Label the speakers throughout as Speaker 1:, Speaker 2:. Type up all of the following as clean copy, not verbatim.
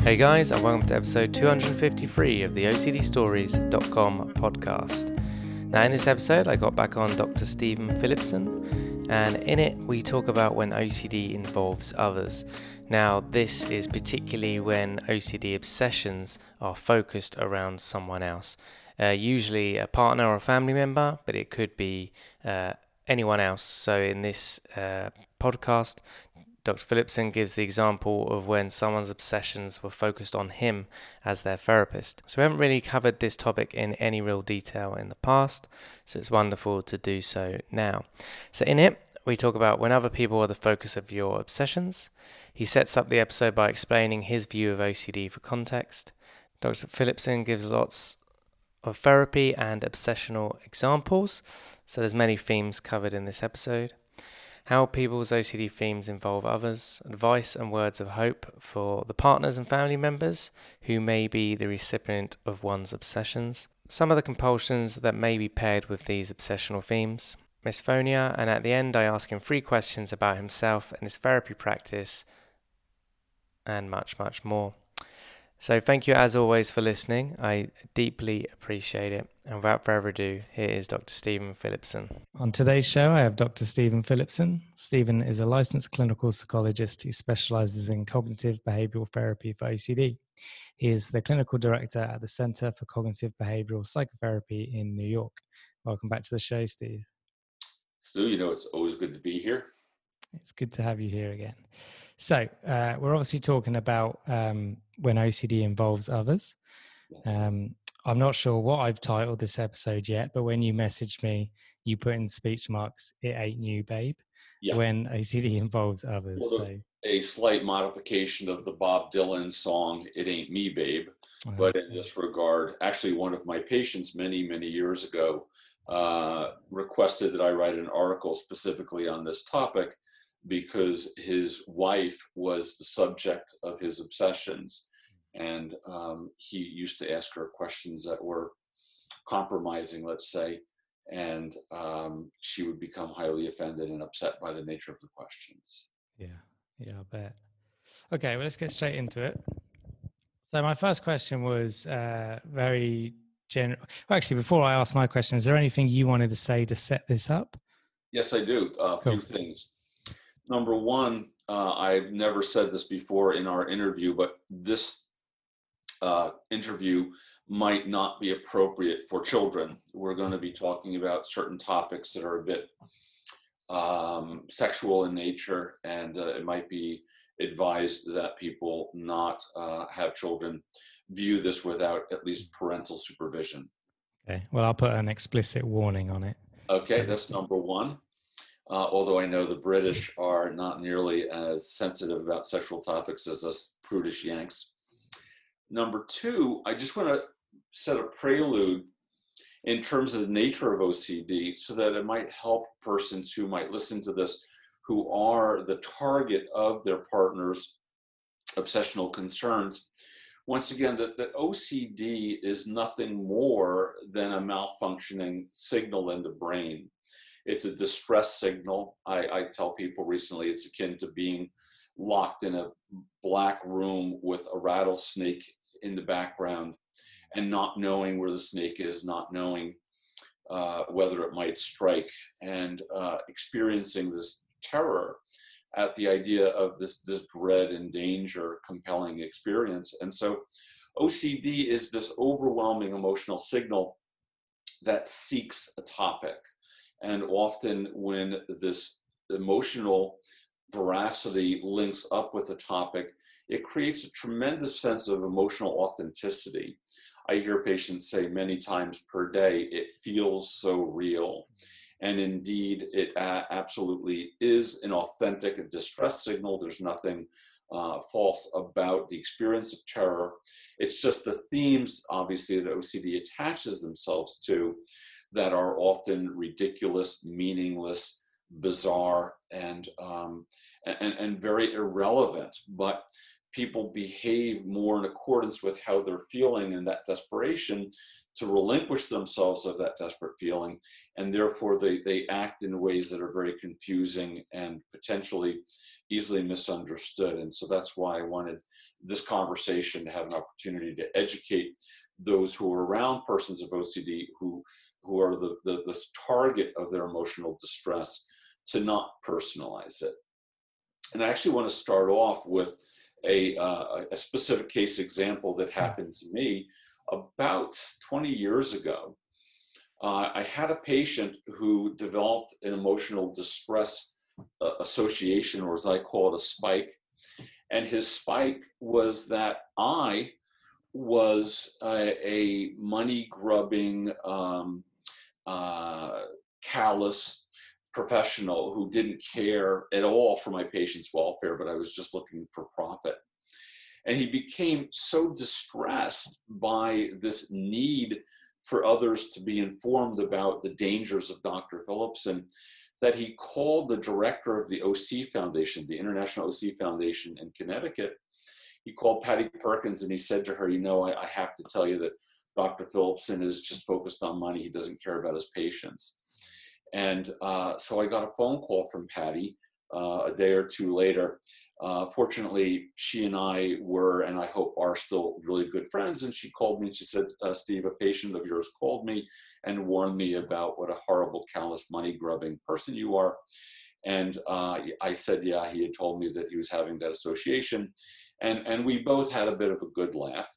Speaker 1: Hey guys, and welcome to episode 253 of the OCDstories.com podcast. Now, in this episode, I got back on Dr. Stephen Philipson, and in it, we talk about when OCD involves others. Now, this is particularly when OCD obsessions are focused around someone else, usually a partner or a family member, but it could be anyone else. So, in this podcast, Dr. Philipson gives the example of when someone's obsessions were focused on him as their therapist. So we haven't really covered this topic in any real detail in the past, so it's wonderful to do so now. So in it, we talk about when other people are the focus of your obsessions. He sets up the episode by explaining his view of OCD for context. Dr. Philipson gives lots of therapy and obsessional examples, so there's many themes covered in this episode. How people's OCD themes involve others, advice and words of hope for the partners and family members who may be the recipient of one's obsessions, some of the compulsions that may be paired with these obsessional themes, misphonia, and at the end I ask him 3 questions about himself and his therapy practice, and much, much more. So thank you as always for listening. I deeply appreciate it. And without further ado, here is Dr. Stephen Philipson. On today's show, I have Dr. Stephen Philipson. Stephen is a licensed clinical psychologist who specializes in cognitive behavioral therapy for OCD. He is the clinical director at the Center for Cognitive Behavioral Psychotherapy in New York. Welcome back to the show, Steve.
Speaker 2: Stu, it's always good to be here.
Speaker 1: It's good to have you here again. So we're obviously talking about when OCD involves others. I'm not sure what I've titled this episode yet, but when you messaged me, you put in speech marks, "It ain't you, babe," when OCD involves others.
Speaker 2: A slight modification of the Bob Dylan song, "It Ain't Me, Babe." But in this regard, actually one of my patients many, many years ago requested that I write an article specifically on this topic because his wife was the subject of his obsessions. And he used to ask her questions that were compromising, let's say, and she would become highly offended and upset by the nature of the questions.
Speaker 1: Yeah, I bet. Okay, well, let's get straight into it. So my first question was very general. Well, actually, before I ask my question, is there anything you wanted to say to set this up?
Speaker 2: Yes, I do. A few things. Number one, I've never said this before in our interview, but this interview might not be appropriate for children. We're going to be talking about certain topics that are a bit sexual in nature, and it might be advised that people not have children view this without at least parental supervision.
Speaker 1: Okay, well, I'll put an explicit warning on it.
Speaker 2: Okay, that's number one. Although I know the British are not nearly as sensitive about sexual topics as us prudish Yanks. Number two, I just want to set a prelude in terms of the nature of OCD so that it might help persons who might listen to this who are the target of their partner's obsessional concerns. Once again, that OCD is nothing more than a malfunctioning signal in the brain. It's a distress signal. I tell people recently it's akin to being locked in a black room with a rattlesnake in the background and not knowing where the snake is, not knowing whether it might strike, and experiencing this terror at the idea of this dread and danger compelling experience. And so OCD is this overwhelming emotional signal that seeks a topic. And often when this emotional veracity links up with the topic, it creates a tremendous sense of emotional authenticity. I hear patients say many times per day, "It feels so real." And indeed, it absolutely is an authentic distress signal. There's nothing false about the experience of terror. It's just the themes, obviously, that OCD attaches themselves to that are often ridiculous, meaningless, bizarre, and very irrelevant. But people behave more in accordance with how they're feeling and that desperation to relinquish themselves of that desperate feeling. And therefore they act in ways that are very confusing and potentially easily misunderstood. And so that's why I wanted this conversation to have an opportunity to educate those who are around persons of OCD who are the target of their emotional distress, to not personalize it. And I actually want to start off with a specific case example that happened to me about 20 years ago. I had a patient who developed an emotional distress association, or as I call it, a spike. And his spike was that I was a money-grubbing, callous professional who didn't care at all for my patient's welfare, but I was just looking for profit. And he became so distressed by this need for others to be informed about the dangers of Dr. Phillipson that he called the director of the OC Foundation, the International OC Foundation in Connecticut. He called Patty Perkins and he said to her, I have to tell you that Dr. Phillipson is just focused on money. He doesn't care about his patients. And so I got a phone call from Patty a day or two later. Fortunately, she and I were, and I hope are still, really good friends. And she called me and she said, Steve, a patient of yours called me and warned me about what a horrible, callous, money-grubbing person you are. And I said, yeah, he had told me that he was having that association. And we both had a bit of a good laugh.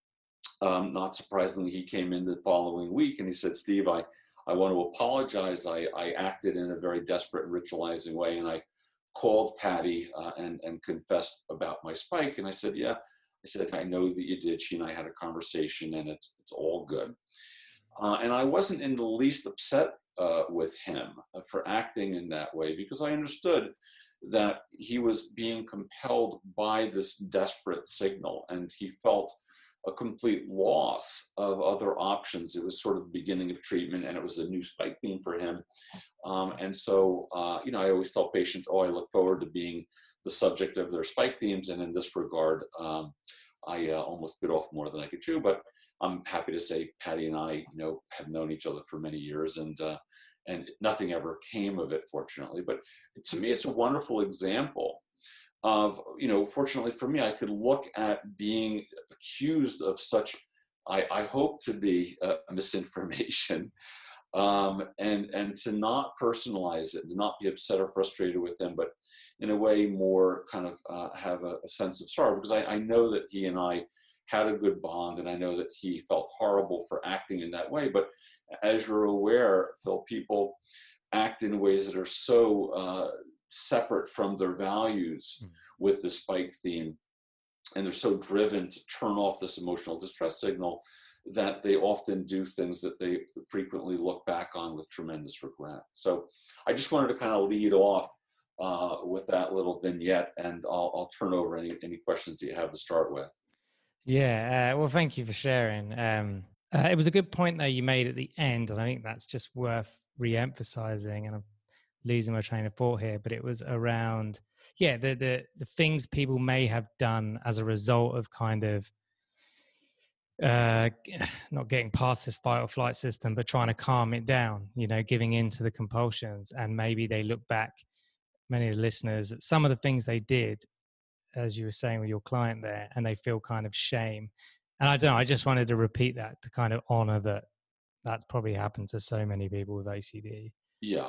Speaker 2: Not surprisingly, he came in the following week and he said, Steve, I want to apologize. I acted in a very desperate and ritualizing way. And I called Patty and confessed about my spike. And I said, yeah, I know that you did. She and I had a conversation and it's all good. And I wasn't in the least upset with him for acting in that way, because I understood that he was being compelled by this desperate signal and he felt a complete loss of other options. It was sort of the beginning of treatment and it was a new spike theme for him. And so, I always tell patients, I look forward to being the subject of their spike themes. And in this regard, I almost bit off more than I could chew, but I'm happy to say Patty and I, have known each other for many years and nothing ever came of it, fortunately. But to me, it's a wonderful example of, fortunately for me, I could look at being accused of such, I hope to be misinformation, and to not personalize it, to not be upset or frustrated with him, but in a way more kind of have a sense of sorrow, because I know that he and I had a good bond, and I know that he felt horrible for acting in that way. But as you're aware, Phil, people act in ways that are so separate from their values with the spike theme, and they're so driven to turn off this emotional distress signal that they often do things that they frequently look back on with tremendous regret. So I just wanted to kind of lead off with that little vignette, and I'll turn over any questions that you have to start with.
Speaker 1: Yeah, well, thank you for sharing. It was a good point, though, you made at the end, and I think that's just worth re-emphasizing, and I'm losing my train of thought here, but it was around, the things people may have done as a result of kind of not getting past this fight or flight system, but trying to calm it down, giving in to the compulsions. And maybe they look back, many of the listeners, at some of the things they did, as you were saying with your client there, and they feel kind of shame. And I don't know, I just wanted to repeat that to kind of honor that that's probably happened to so many people with OCD.
Speaker 2: Yeah.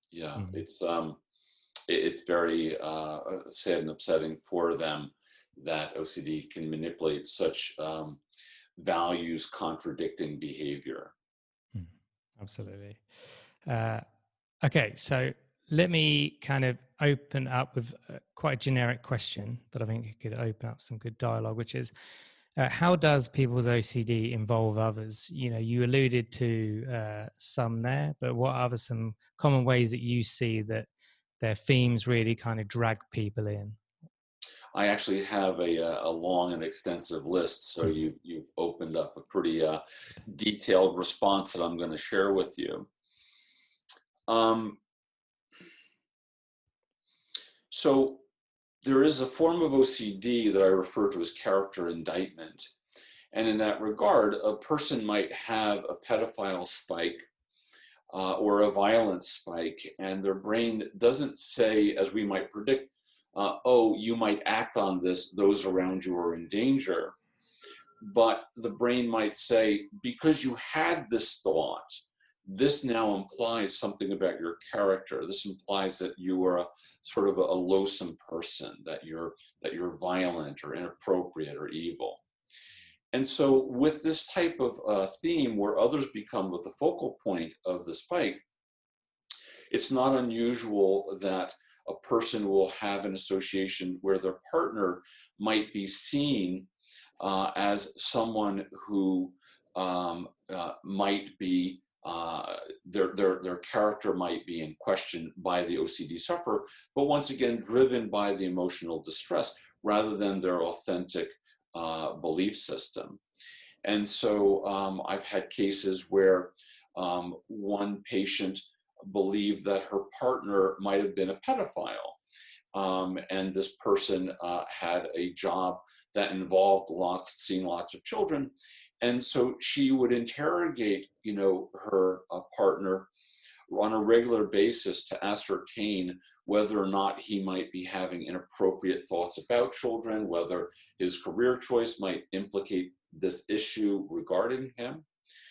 Speaker 2: It's very sad and upsetting for them that OCD can manipulate such values contradicting behavior.
Speaker 1: Absolutely. Okay, so let me kind of open up with quite a generic question, but I think it could open up some good dialogue, which is, how does people's OCD involve others? You alluded to some there, but what are some common ways that you see that their themes really kind of drag people in?
Speaker 2: I actually have a long and extensive list, so you've opened up a pretty detailed response that I'm going to share with you. So there is a form of OCD that I refer to as character indictment. And in that regard, a person might have a pedophile spike or a violence spike, and their brain doesn't say, as we might predict, oh, you might act on this, those around you are in danger. But the brain might say, because you had this thought, this now implies something about your character. This implies that you are a sort of a loathsome person, that you're violent or inappropriate or evil. And so with this type of theme where others become the focal point of the spike, it's not unusual that a person will have an association where their partner might be seen as someone who might be, their character might be in question by the OCD sufferer, but once again, driven by the emotional distress rather than their authentic belief system. And so I've had cases where one patient believed that her partner might have been a pedophile. And this person had a job that involved seeing lots of children. And so she would interrogate, her partner on a regular basis to ascertain whether or not he might be having inappropriate thoughts about children, whether his career choice might implicate this issue regarding him.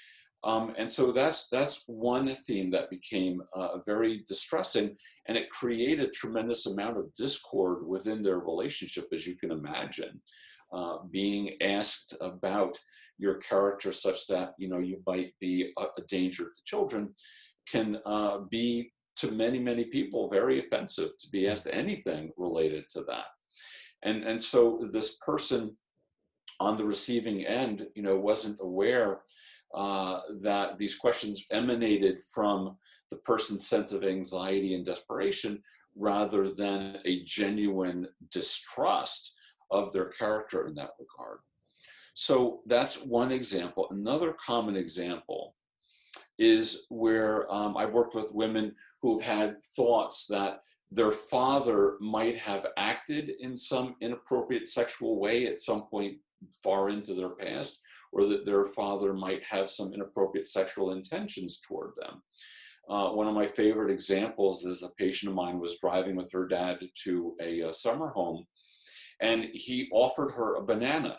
Speaker 2: And so that's one theme that became very distressing, and it created a tremendous amount of discord within their relationship, as you can imagine. Being asked about your character such that you might be a danger to children can be, to many, many people, very offensive to be asked anything related to that. And so this person on the receiving end, wasn't aware that these questions emanated from the person's sense of anxiety and desperation rather than a genuine distrust of their character in that regard. So that's one example. Another common example is where I've worked with women who've had thoughts that their father might have acted in some inappropriate sexual way at some point far into their past, or that their father might have some inappropriate sexual intentions toward them. One of my favorite examples is a patient of mine was driving with her dad to a summer home, and he offered her a banana.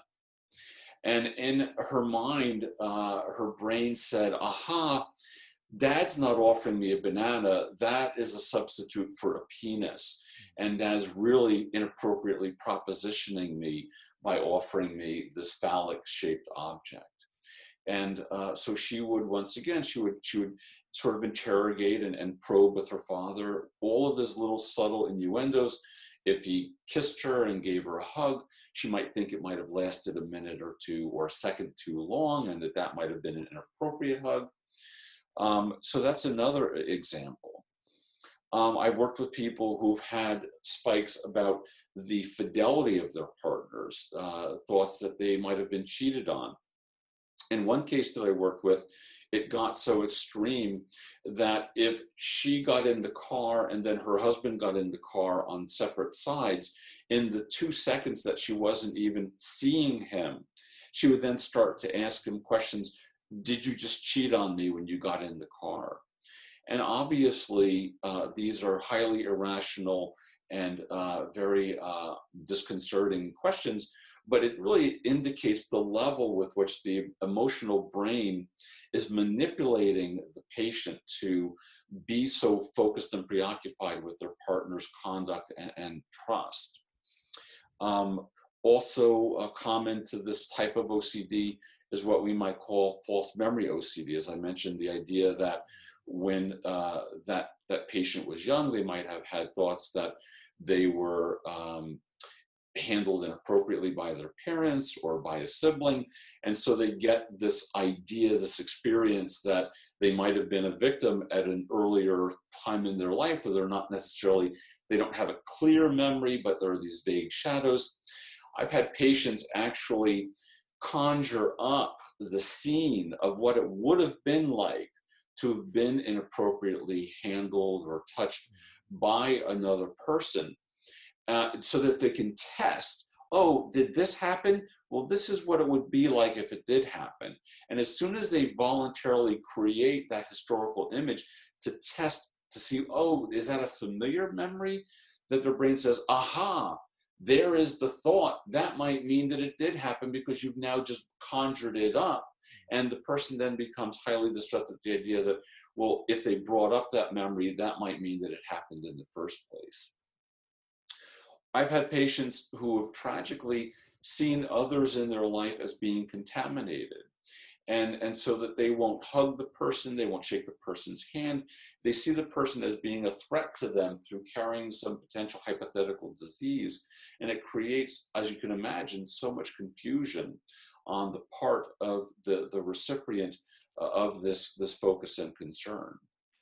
Speaker 2: And in her mind, her brain said, aha, Dad's not offering me a banana. That is a substitute for a penis. And Dad's really inappropriately propositioning me by offering me this phallic-shaped object. And so she would, once again, she would sort of interrogate and probe with her father all of his little subtle innuendos. If he kissed her and gave her a hug, she might think it might have lasted a minute or two or a second too long, and that might have been an inappropriate hug. So that's another example. I've worked with people who've had spikes about the fidelity of their partners, thoughts that they might have been cheated on. In one case that I worked with, it got so extreme that if she got in the car and then her husband got in the car on separate sides, in the 2 seconds that she wasn't even seeing him, she would then start to ask him questions. Did you just cheat on me when you got in the car? And obviously, these are highly irrational and very disconcerting questions, but it really indicates the level with which the emotional brain is manipulating the patient to be so focused and preoccupied with their partner's conduct and trust. Also, common to this type of OCD is what we might call false memory OCD. As I mentioned, the idea that when that patient was young, they might have had thoughts that they were handled inappropriately by their parents or by a sibling. And so they get this idea, this experience that they might have been a victim at an earlier time in their life, where they're not necessarily, they don't have a clear memory, but there are these vague shadows. I've had patients actually conjure up the scene of what it would have been like to have been inappropriately handled or touched by another person. so that they can test, oh, did this happen? Well, this is what it would be like if it did happen. And as soon as they voluntarily create that historical image to test to see, oh, is that a familiar memory? That their brain says, aha, there is the thought. That might mean that it did happen because you've now just conjured it up. And the person then becomes highly distressed at the idea that, well, if they brought up that memory, that might mean that it happened in the first place. I've had patients who have tragically seen others in their life as being contaminated. And so that they won't hug the person, they won't shake the person's hand. They see the person as being a threat to them through carrying some potential hypothetical disease. And it creates, as you can imagine, so much confusion on the part of the recipient of this focus and concern.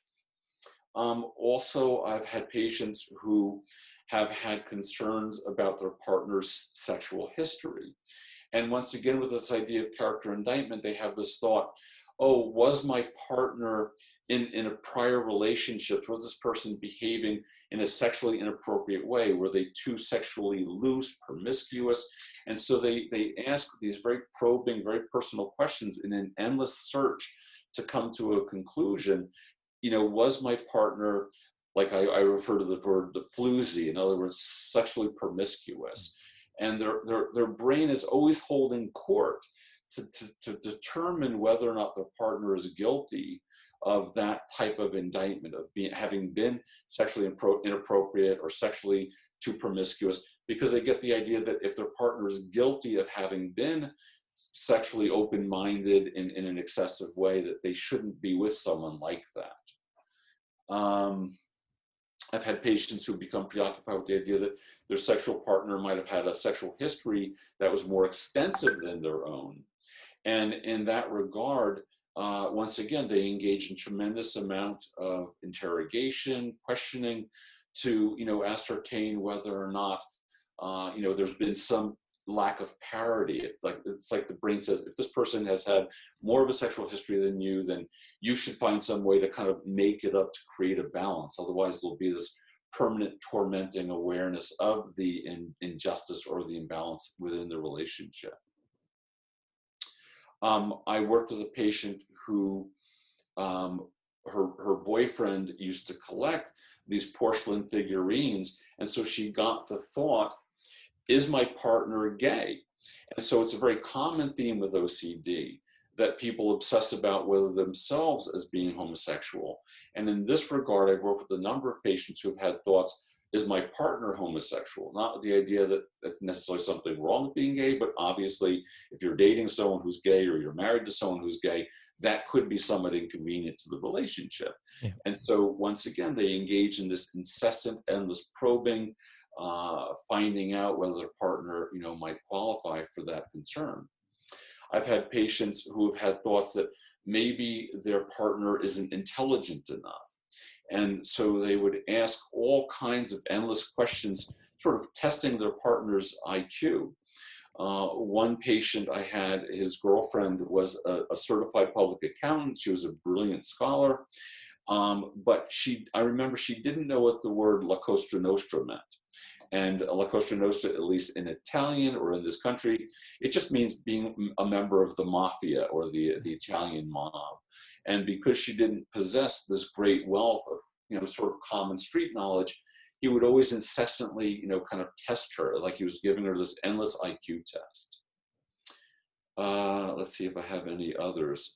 Speaker 2: Also, I've had patients who have had concerns about their partner's sexual history. And once again, with this idea of character indictment, they have this thought, oh, was my partner in a prior relationship, was this person behaving in a sexually inappropriate way? Were they too sexually loose, promiscuous? And so they ask these very probing, very personal questions in an endless search to come to a conclusion. Was my partner, like I refer to the word floozy, in other words, sexually promiscuous? And their brain is always holding court to determine whether or not their partner is guilty of that type of indictment, of having been sexually inappropriate or sexually too promiscuous, because they get the idea that if their partner is guilty of having been sexually open-minded in an excessive way, that they shouldn't be with someone like that. I've had patients who become preoccupied with the idea that their sexual partner might have had a sexual history that was more extensive than their own. And in that regard, once again, they engage in tremendous amount of interrogation, questioning to, ascertain whether or not, there's been some lack of parity. It's like the brain says, if this person has had more of a sexual history than you, then you should find some way to kind of make it up to create a balance. Otherwise, there'll be this permanent tormenting awareness of the injustice or the imbalance within the relationship. I worked with a patient who her boyfriend used to collect these porcelain figurines, and so she got the thought, is my partner gay? And so it's a very common theme with OCD that people obsess about whether themselves as being homosexual. And in this regard, I've worked with a number of patients who have had thoughts, is my partner homosexual? Not with the idea that that's necessarily something wrong with being gay, but obviously if you're dating someone who's gay or you're married to someone who's gay, that could be somewhat inconvenient to the relationship. Yeah. And so once again, they engage in this incessant, endless probing, finding out whether their partner, might qualify for that concern. I've had patients who have had thoughts that maybe their partner isn't intelligent enough. And so they would ask all kinds of endless questions, sort of testing their partner's IQ. One patient I had, his girlfriend was a certified public accountant. She was a brilliant scholar. But I remember she didn't know what the word La Cosa Nostra meant. And La Cosa Nostra, at least in Italian or in this country, it just means being a member of the mafia or the Italian mob. And because she didn't possess this great wealth of, sort of common street knowledge, he would always incessantly, kind of test her, like he was giving her this endless IQ test. Let's see if I have any others.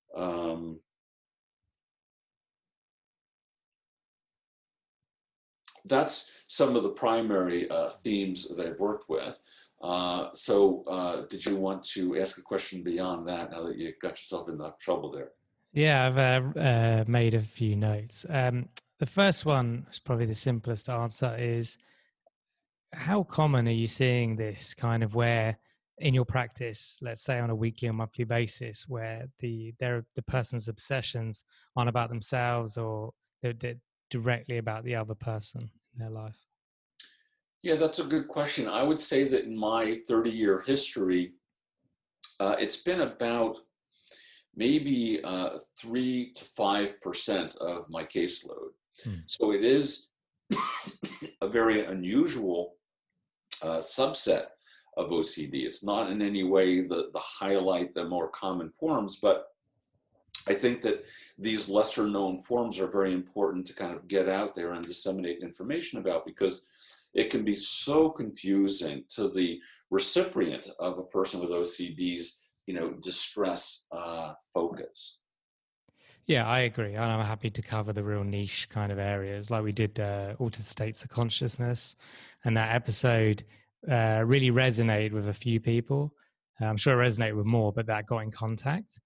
Speaker 2: That's some of the primary themes that I've worked with. So did you want to ask a question beyond that now that you got yourself in that trouble there?
Speaker 1: Yeah, I've made a few notes. The first one is probably the simplest to answer is, how common are you seeing this kind of where in your practice, let's say on a weekly or monthly basis, where the person's obsessions aren't about themselves or they're directly about the other person in their life?
Speaker 2: Yeah, that's a good question. I would say that in my 30-year history, it's been about maybe 3 to 5% of my caseload. So it is a very unusual subset of OCD. It's not in any way the highlight the more common forms, but I think that these lesser known forms are very important to kind of get out there and disseminate information about, because it can be so confusing to the recipient of a person with OCD's, distress focus.
Speaker 1: Yeah, I agree. And I'm happy to cover the real niche kind of areas like we did Altered States of Consciousness. And that episode really resonated with a few people. I'm sure it resonated with more, but that got in contact.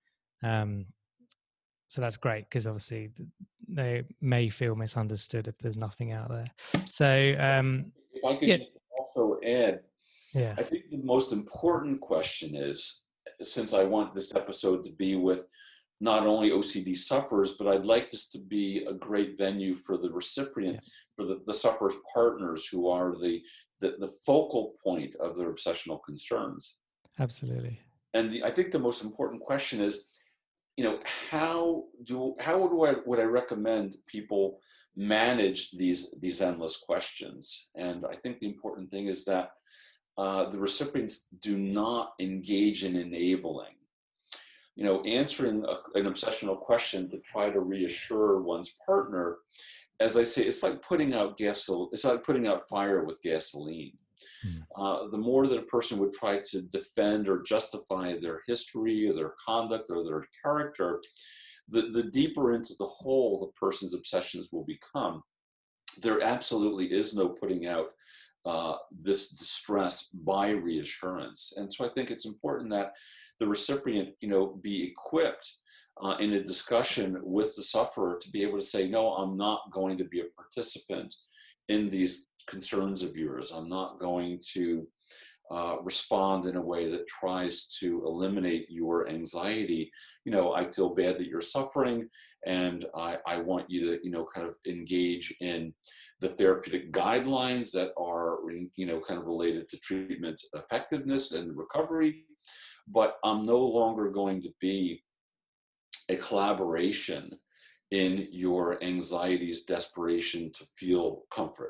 Speaker 1: So that's great, because obviously they may feel misunderstood if there's nothing out there. So
Speaker 2: if I could also add,
Speaker 1: yeah,
Speaker 2: I think the most important question is, since I want this episode to be with not only OCD sufferers, but I'd like this to be a great venue for the recipient, for the sufferer's partners, who are the focal point of their obsessional concerns.
Speaker 1: Absolutely.
Speaker 2: And I think the most important question is, how would I recommend people manage these endless questions? And I think the important thing is that the recipients do not engage in enabling. Answering an obsessional question to try to reassure one's partner, as I say, it's like putting out fire with gasoline. The more that a person would try to defend or justify their history or their conduct or their character, the deeper into the hole the person's obsessions will become. There absolutely is no putting out this distress by reassurance. And so I think it's important that the recipient, be equipped in a discussion with the sufferer to be able to say, no, I'm not going to be a participant in these concerns of yours. I'm not going to respond in a way that tries to eliminate your anxiety. I feel bad that you're suffering, and I want you to, kind of engage in the therapeutic guidelines that are, kind of related to treatment effectiveness and recovery. But I'm no longer going to be a collaboration in your anxiety's desperation to feel comfort.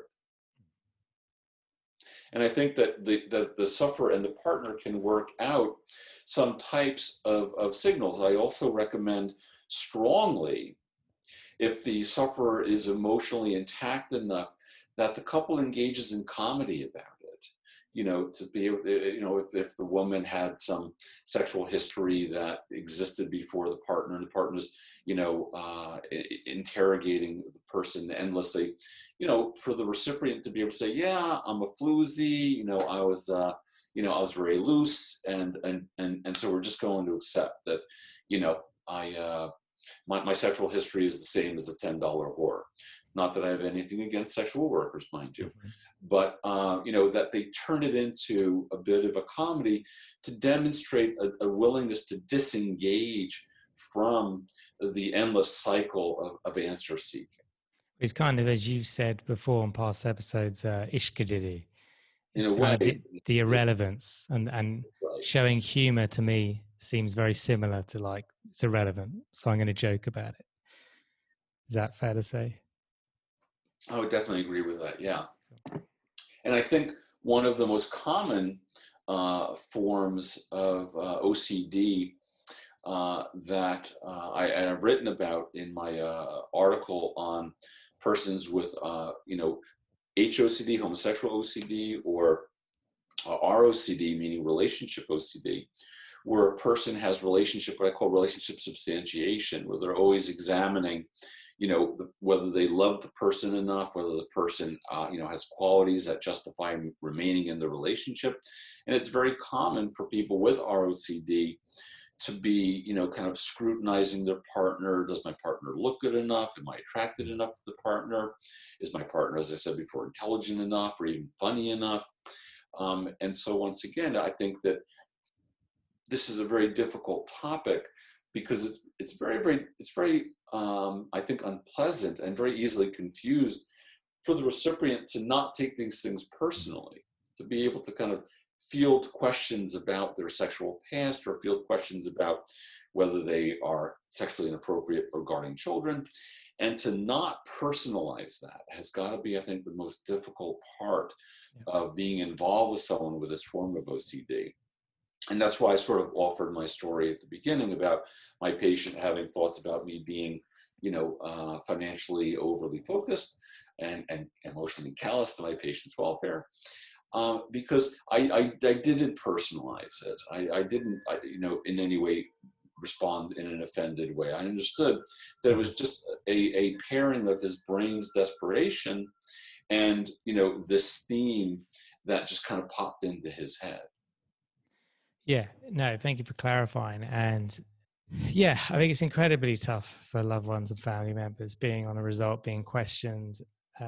Speaker 2: And I think that the sufferer and the partner can work out some types of signals. I also recommend strongly, if the sufferer is emotionally intact enough, that the couple engages in comedy about it. To be able, if the woman had some sexual history that existed before the partner, and the partner's, interrogating the person endlessly, for the recipient to be able to say, yeah, I'm a floozy, I was very loose, and so we're just going to accept that, my sexual history is the same as a $10 whore. Not that I have anything against sexual workers, mind you, but that they turn it into a bit of a comedy to demonstrate a willingness to disengage from the endless cycle of answer seeking.
Speaker 1: It's kind of, as you've said before in past episodes, ishkadidi. It's kind of the irrelevance, and right. Showing humor to me seems very similar to, like, it's irrelevant, so I'm going to joke about it. Is that fair to say?
Speaker 2: I would definitely agree with that, yeah. And I think one of the most common forms of OCD that I've written about in my article on persons with, HOCD, homosexual OCD, or ROCD, meaning relationship OCD, where a person has what I call relationship substantiation, where they're always examining, whether they love the person enough, whether the person, has qualities that justify remaining in the relationship. And it's very common for people with ROCD to be, kind of scrutinizing their partner. Does my partner look good enough? Am I attracted enough to the partner? Is my partner, as I said before, intelligent enough or even funny enough? And so once again, I think that this is a very difficult topic, because it's very I think unpleasant and very easily confused for the recipient to not take these things personally, to be able to kind of field questions about their sexual past, or field questions about whether they are sexually inappropriate regarding children, And to not personalize that has got to be, I think, the most difficult part of being involved with someone with this form of OCD. And that's why I sort of offered my story at the beginning about my patient having thoughts about me being, financially overly focused and emotionally callous to my patient's welfare. Because I didn't personalize it. I didn't, in any way respond in an offended way. I understood that it was just a pairing of his brain's desperation and, this theme that just kind of popped into his head.
Speaker 1: Yeah, no, thank you for clarifying. And yeah, I think it's incredibly tough for loved ones and family members being on a result, being questioned.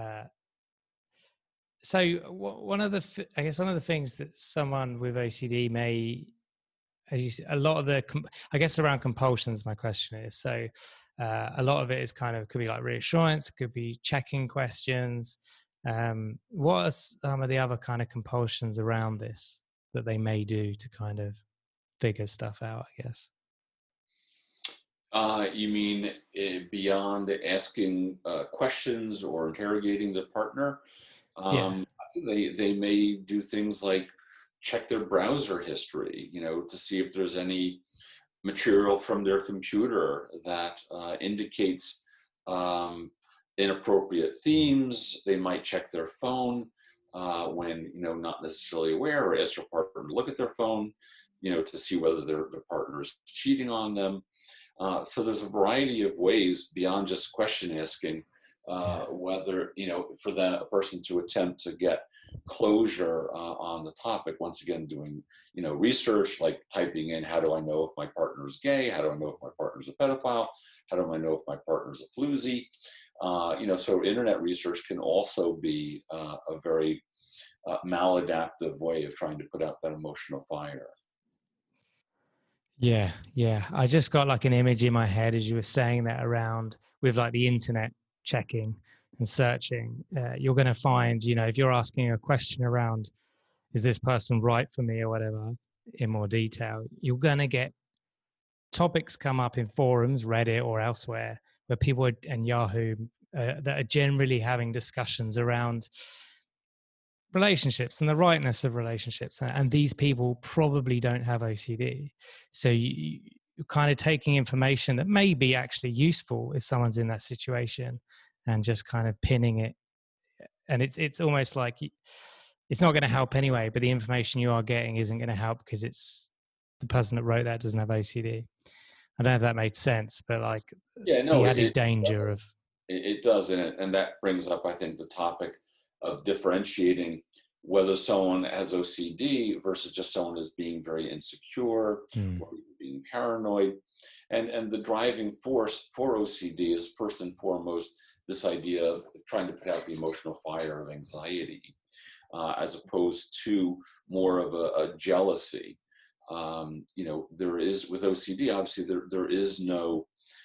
Speaker 1: So one of the things that someone with OCD may, as you see, a lot of the, I guess around compulsions, my question is, so a lot of it is kind of, could be like reassurance, could be checking questions. What are some of the other kind of compulsions around this that they may do to kind of figure stuff out, I guess?
Speaker 2: You mean beyond asking questions or interrogating the partner?
Speaker 1: Yeah.
Speaker 2: They may do things like check their browser history, to see if there's any material from their computer that indicates inappropriate themes. They might check their phone when not necessarily aware, or ask their partner to look at their phone, to see whether their partner is cheating on them. So there's a variety of ways beyond just question asking, whether, for a person to attempt to get closure on the topic. Once again, doing, research, like typing in, how do I know if my partner is gay? How do I know if my partner is a pedophile? How do I know if my partner is a floozy? So internet research can also be a very maladaptive way of trying to put out that emotional fire.
Speaker 1: Yeah. I just got like an image in my head as you were saying that, around with like the internet checking and searching. You're going to find, if you're asking a question around, is this person right for me or whatever, in more detail, you're going to get topics come up in forums, Reddit or elsewhere, where people and Yahoo that are generally having discussions around relationships and the rightness of relationships, and these people probably don't have OCD. So you're kind of taking information that may be actually useful if someone's in that situation, and just kind of pinning it, and it's almost like it's not going to help anyway, but the information you are getting isn't going to help because it's the person that wrote that doesn't have OCD. I don't know if that made sense, but like, the added danger of
Speaker 2: it does, and that brings up, I think, the topic of differentiating whether someone has OCD versus just someone who's being very insecure or being paranoid. And the driving force for OCD is first and foremost this idea of trying to put out the emotional fire of anxiety, as opposed to more of a jealousy. There is, with OCD, obviously there is no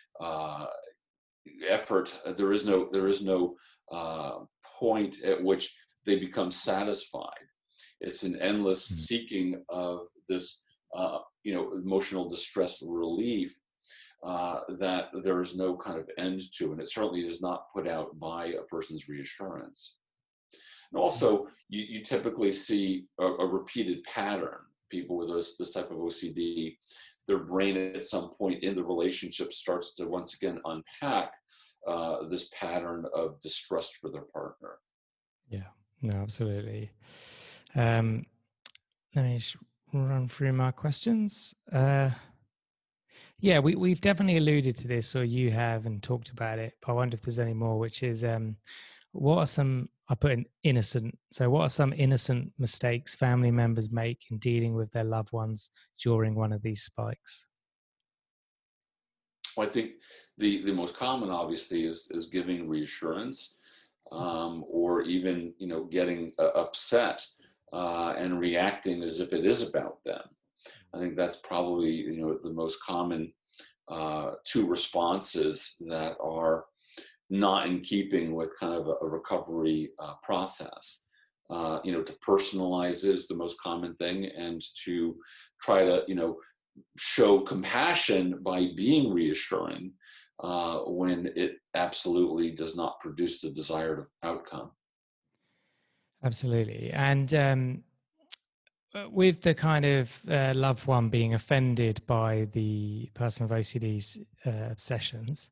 Speaker 2: effort. There is no point at which they become satisfied. It's an endless seeking of this, emotional distress relief that there is no kind of end to, and it certainly is not put out by a person's reassurance. And also, you typically see a repeated pattern. People with this type of OCD, their brain at some point in the relationship starts to once again unpack this pattern of distrust for their partner.
Speaker 1: Yeah, no, absolutely. Let me just run through my questions. Yeah, we've definitely alluded to this, or you have, and talked about it, but I wonder if there's any more, which is what are some, I put in innocent, so what are some innocent mistakes family members make in dealing with their loved ones during one of these spikes?
Speaker 2: Well, I think the most common, obviously, is giving reassurance, or even getting upset and reacting as if it is about them. I think that's probably the most common two responses that are not in keeping with kind of a recovery process. To personalize it is the most common thing, and to try to show compassion by being reassuring when it absolutely does not produce the desired outcome.
Speaker 1: Absolutely. And with the kind of loved one being offended by the person with OCD's obsessions,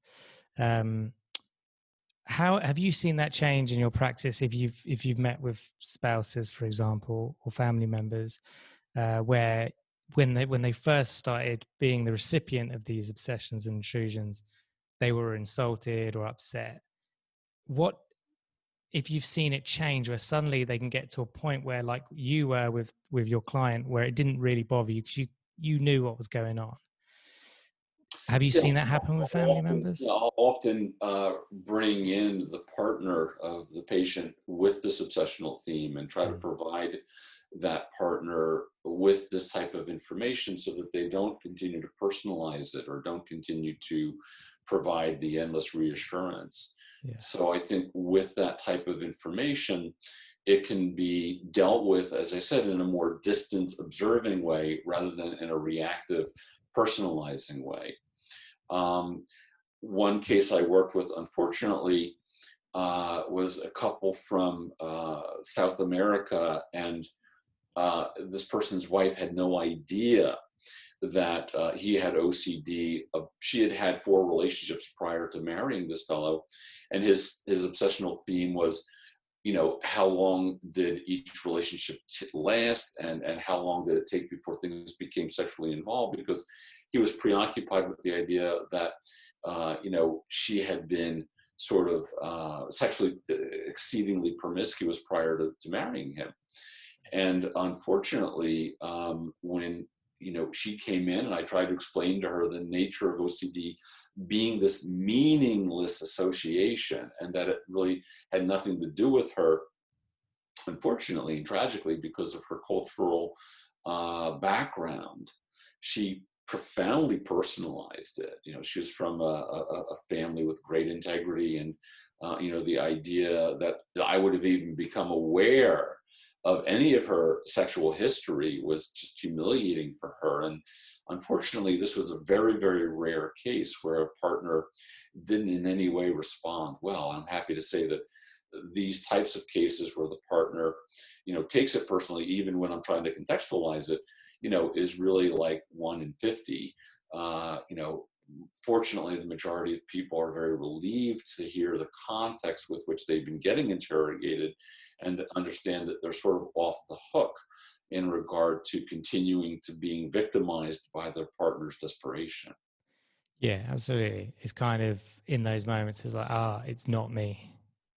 Speaker 1: how have you seen that change in your practice if you've met with spouses, for example, or family members, where when they first started being the recipient of these obsessions and intrusions, they were insulted or upset? What if you've seen it change where suddenly they can get to a point where, like you were with your client, where it didn't really bother you because you knew what was going on? Have you
Speaker 2: Yeah,
Speaker 1: seen that happen with family members?
Speaker 2: I'll often bring in the partner of the patient with this obsessional theme and try to provide that partner with this type of information so that they don't continue to personalize it or don't continue to provide the endless reassurance.
Speaker 1: Yeah.
Speaker 2: So I think with that type of information, it can be dealt with, as I said, in a more distant, observing way rather than in a reactive, personalizing way. One case I worked with, unfortunately, was a couple from South America, and this person's wife had no idea that he had OCD. She had had 4 relationships prior to marrying this fellow, and his obsessional theme was, how long did each relationship last, and how long did it take before things became sexually involved? Because he was preoccupied with the idea that, she had been sort of sexually exceedingly promiscuous prior to marrying him. And unfortunately, when she came in and I tried to explain to her the nature of OCD being this meaningless association and that it really had nothing to do with her, unfortunately and tragically, because of her cultural background, she profoundly personalized it. She was from a family with great integrity, and the idea that I would have even become aware of any of her sexual history was just humiliating for her. And unfortunately, this was a very, very rare case where a partner didn't in any way respond well. I'm happy to say that these types of cases where the partner, takes it personally, even when I'm trying to contextualize it, is really like 1 in 50. Fortunately, the majority of people are very relieved to hear the context with which they've been getting interrogated and to understand that they're sort of off the hook in regard to continuing to being victimized by their partner's desperation.
Speaker 1: Yeah, absolutely. It's kind of in those moments, it's like, it's not me,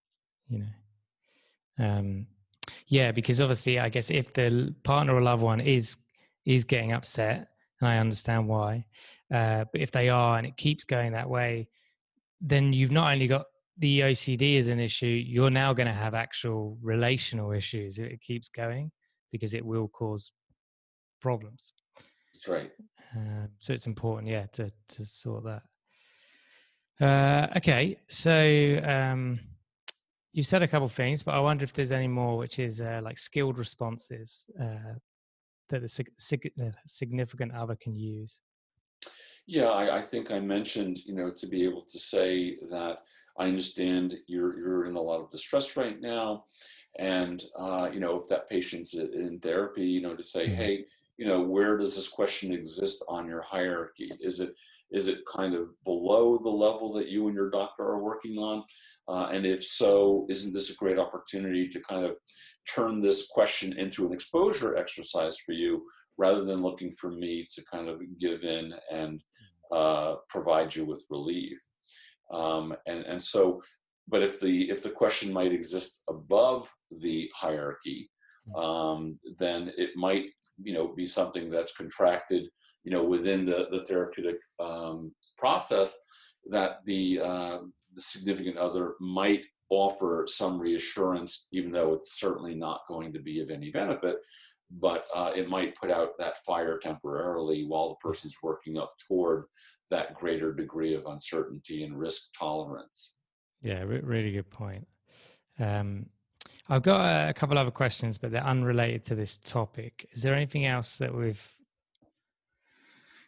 Speaker 1: Yeah, because obviously, I guess if the partner or loved one is getting upset, and I understand why, but if they are and it keeps going that way, then you've not only got the OCD as an issue, you're now going to have actual relational issues if it keeps going, because it will cause problems.
Speaker 2: That's right.
Speaker 1: So it's important, to sort that. Okay, so you said a couple of things, but I wonder if there's any more, which is like skilled responses that the significant other can use.
Speaker 2: Yeah, I think I mentioned, to be able to say that I understand you're in a lot of distress right now. And, if that patient's in therapy, to say, hey, where does this question exist on your hierarchy? Is it kind of below the level that you and your doctor are working on? And if so, isn't this a great opportunity to kind of turn this question into an exposure exercise for you, rather than looking for me to kind of give in and provide you with relief? And so, but if the question might exist above the hierarchy, then it might be something that's contracted within the therapeutic process, that the significant other might offer some reassurance, even though it's certainly not going to be of any benefit, but it might put out that fire temporarily while the person's working up toward that greater degree of uncertainty and risk tolerance.
Speaker 1: Yeah, really good point. I've got a couple other questions, but they're unrelated to this topic. Is there anything else that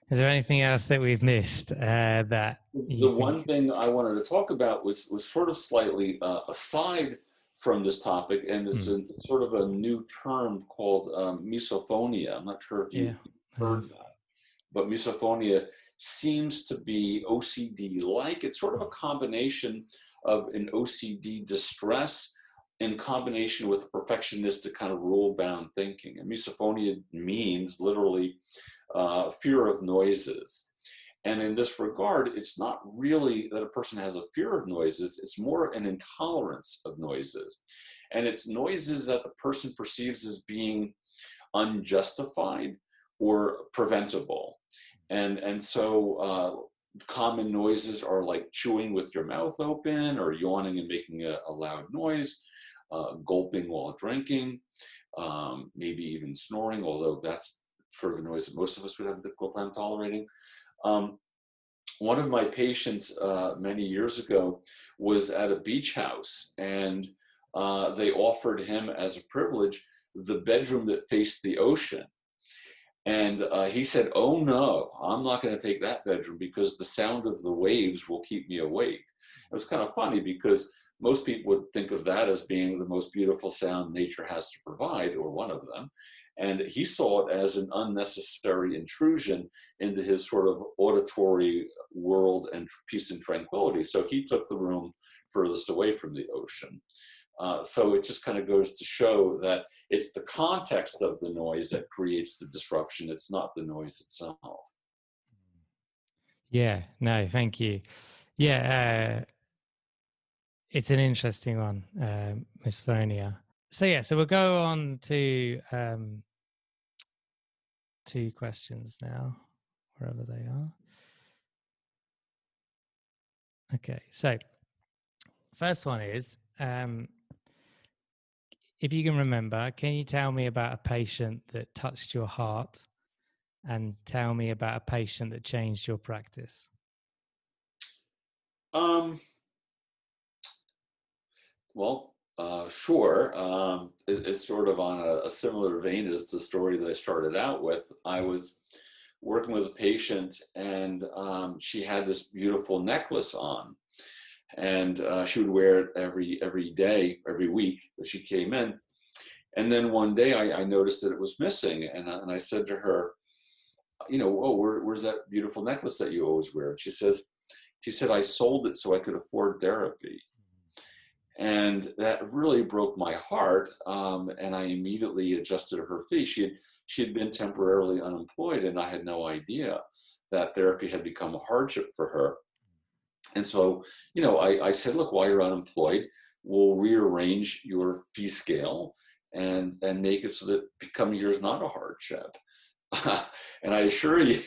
Speaker 1: Is there anything else that we've missed that
Speaker 2: The one thing I wanted to talk about was sort of slightly aside from this topic, and it's sort of a new term called misophonia. I'm not sure if you've heard that, but misophonia seems to be OCD-like. It's sort of a combination of an OCD distress in combination with perfectionistic kind of rule-bound thinking. And misophonia means literally fear of noises. And in this regard, it's not really that a person has a fear of noises, it's more an intolerance of noises. And it's noises that the person perceives as being unjustified or preventable. And so common noises are like chewing with your mouth open, or yawning and making a loud noise, gulping while drinking, maybe even snoring, although that's sort of a noise that most of us would have a difficult time tolerating. One of my patients many years ago was at a beach house, and they offered him as a privilege the bedroom that faced the ocean. And he said, "Oh no, I'm not going to take that bedroom because the sound of the waves will keep me awake." It was kind of funny because most people would think of that as being the most beautiful sound nature has to provide, or one of them. And he saw it as an unnecessary intrusion into his sort of auditory world and peace and tranquility. So he took the room furthest away from the ocean. So it just kind of goes to show that it's the context of the noise that creates the disruption. It's not the noise itself.
Speaker 1: Yeah, no, thank you. Yeah, it's an interesting one, misophonia. So we'll go on to two questions now, wherever they are. Okay, so first one is, if you can remember, can you tell me about a patient that touched your heart, and tell me about a patient that changed your practice?
Speaker 2: Sure. It's sort of on a similar vein as the story that I started out with. I was working with a patient, and she had this beautiful necklace on, and she would wear it every day, every week that she came in. And then one day I noticed that it was missing, and I said to her, where's that beautiful necklace that you always wear? And she said, "I sold it so I could afford therapy." And that really broke my heart, and I immediately adjusted her fee. She had been temporarily unemployed, and I had no idea that therapy had become a hardship for her. And so, I said, "Look, while you're unemployed, we'll rearrange your fee scale and make it so that becoming here is not a hardship." And I assure you,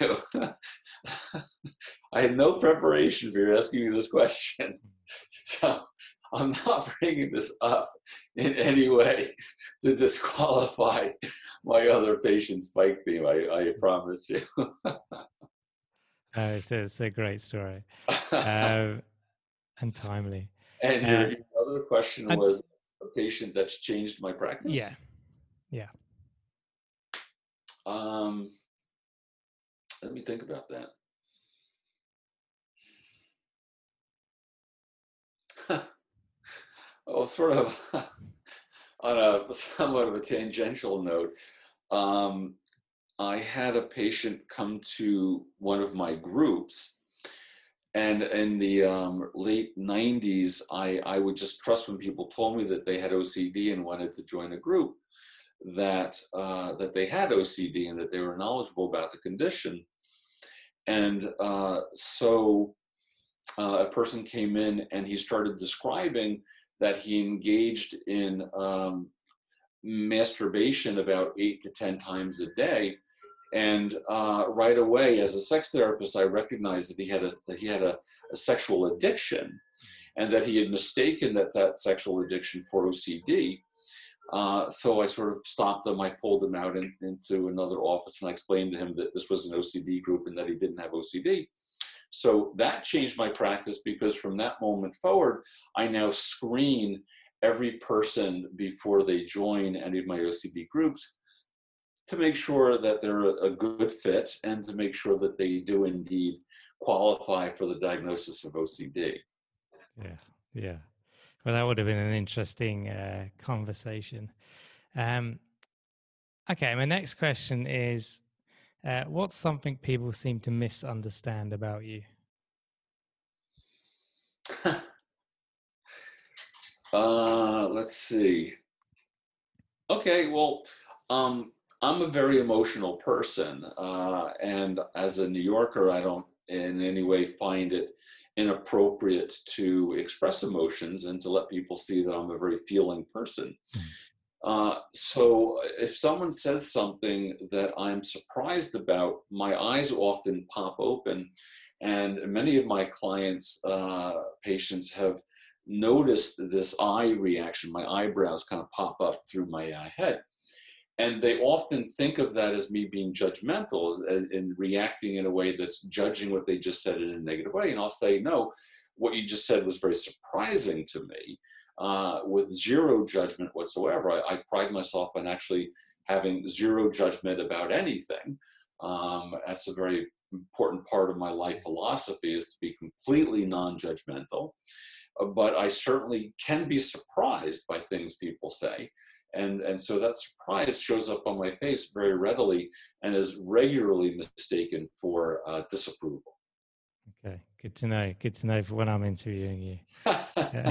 Speaker 2: I had no preparation for you asking me this question. So I'm not bringing this up in any way to disqualify my other patient's bike theme. I promise you.
Speaker 1: It's a great story, and timely.
Speaker 2: And your other question was a patient that's changed my practice?
Speaker 1: Yeah.
Speaker 2: Let me think about that. Well, sort of on a somewhat of a tangential note, I had a patient come to one of my groups, and in the late 90s, I would just trust when people told me that they had OCD and wanted to join a group, that they had OCD and that they were knowledgeable about the condition. And so a person came in and he started describing that he engaged in masturbation about 8 to 10 times a day. And right away, as a sex therapist, I recognized that he had a sexual addiction, and that he had mistaken that sexual addiction for OCD. So I sort of stopped him. I pulled him out into another office, and I explained to him that this was an OCD group and that he didn't have OCD. So that changed my practice, because from that moment forward, I now screen every person before they join any of my OCD groups to make sure that they're a good fit and to make sure that they do indeed qualify for the diagnosis of OCD.
Speaker 1: Yeah. Well, that would have been an interesting conversation. Okay, my next question is, what's something people seem to misunderstand about you?
Speaker 2: Let's see. Okay, well, I'm a very emotional person, and as a New Yorker, I don't in any way find it inappropriate to express emotions and to let people see that I'm a very feeling person. So if someone says something that I'm surprised about, my eyes often pop open, and many of my clients, patients have noticed this eye reaction. My eyebrows kind of pop up through my head. And they often think of that as me being judgmental and reacting in a way that's judging what they just said in a negative way. And I'll say, no, what you just said was very surprising to me, with zero judgment whatsoever. I pride myself on actually having zero judgment about anything. That's a very important part of my life philosophy, is to be completely non-judgmental. But I certainly can be surprised by things people say. And so that surprise shows up on my face very readily and is regularly mistaken for disapproval.
Speaker 1: Okay, good to know. Good to know for when I'm interviewing you. Yeah.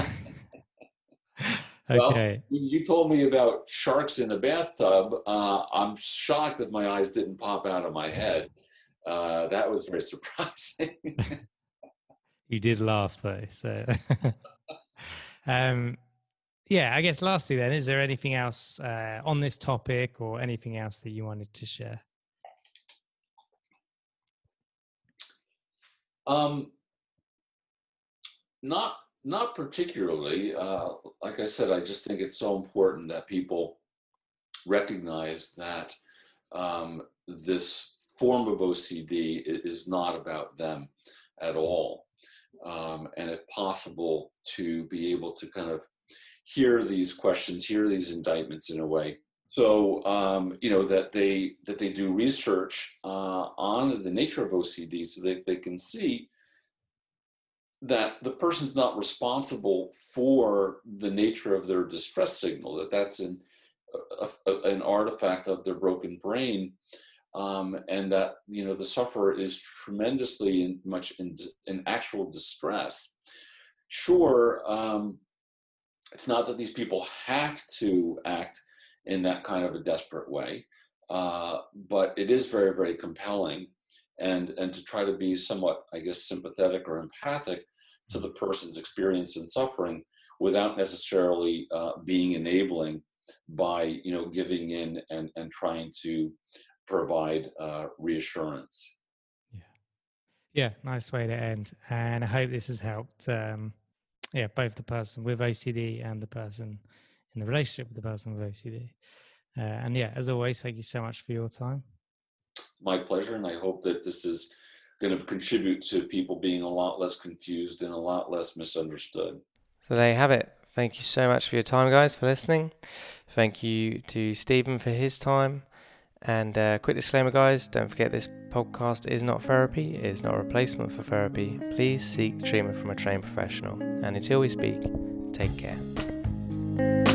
Speaker 1: Okay.
Speaker 2: Well, you told me about sharks in a bathtub. I'm shocked that my eyes didn't pop out of my head. That was very surprising.
Speaker 1: You did laugh though, so yeah, I guess lastly then, is there anything else on this topic or anything else that you wanted to share?
Speaker 2: Not particularly. Like I said, I just think it's so important that people recognize that this form of OCD is not about them at all. And if possible, to be able to kind of hear these questions, hear these indictments in a way. So, that they do research on the nature of OCD so that they can see that the person's not responsible for the nature of their distress signal, that's an artifact of their broken brain, and that, the sufferer is tremendously much in actual distress. Sure, it's not that these people have to act in that kind of a desperate way, but it is very, very compelling. And to try to be somewhat, I guess, sympathetic or empathic to the person's experience and suffering without necessarily being enabling by, giving in and trying to provide reassurance.
Speaker 1: Yeah, nice way to end. And I hope this has helped, both the person with OCD and the person in the relationship with the person with OCD. And yeah, as always, thank you so much for your time.
Speaker 2: My pleasure, and I hope that this is going to contribute to people being a lot less confused and a lot less misunderstood.
Speaker 1: So there you have it. Thank you so much for your time, guys, for listening. Thank you to Stephen for his time. And quick disclaimer, guys, don't forget this podcast is not therapy. It is not a replacement for therapy. Please seek treatment from a trained professional. And until we speak, take care.